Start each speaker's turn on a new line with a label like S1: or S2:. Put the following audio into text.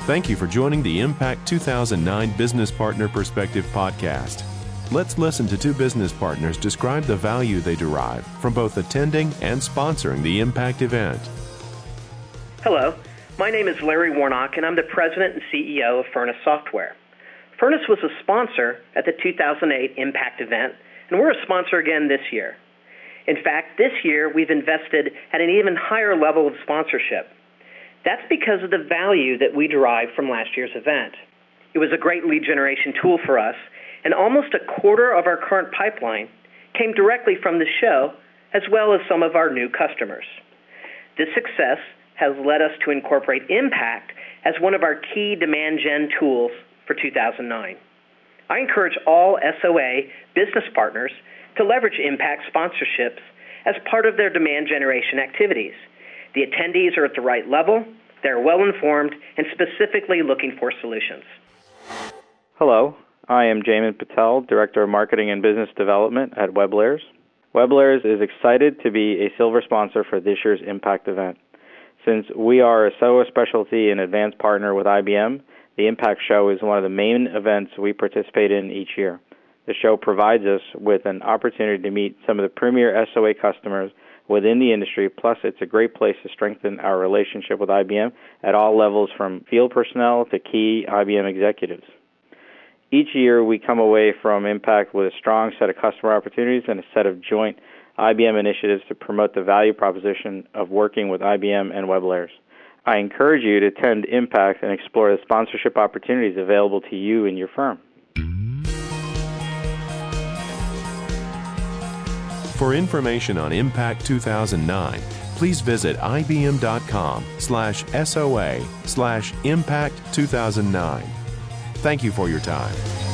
S1: Thank you for joining the Impact 2009 Business Partner Perspective podcast. Let's listen to two business partners describe the value they derive from both attending and sponsoring the Impact event.
S2: Hello, my name is Larry Warnock, and I'm the President and CEO of Furnace Software. Furnace was a sponsor at the 2008 Impact event, and we're a sponsor again this year. In fact, this year we've invested at an even higher level of sponsorship. That's because of the value that we derived from last year's event. It was a great lead generation tool for us, and almost a quarter of our current pipeline came directly from the show, as well as some of our new customers. This success has led us to incorporate Impact as one of our key demand gen tools for 2009. I encourage all SOA business partners to leverage Impact sponsorships as part of their demand generation activities. The attendees are at the right level, they're well-informed, and specifically looking for solutions.
S3: Hello, I am Jamin Patel, Director of Marketing and Business Development at WebLayers. WebLayers is excited to be a silver sponsor for this year's Impact event. Since we are a SOA specialty and advanced partner with IBM, the Impact Show is one of the main events we participate in each year. The show provides us with an opportunity to meet some of the premier SOA customers within the industry, plus it's a great place to strengthen our relationship with IBM at all levels, from field personnel to key IBM executives. Each year we come away from Impact with a strong set of customer opportunities and a set of joint IBM initiatives to promote the value proposition of working with IBM and WebLayers. I encourage you to attend Impact and explore the sponsorship opportunities available to you and your firm.
S1: For information on Impact 2009, please visit ibm.com/SOA/Impact 2009. Thank you for your time.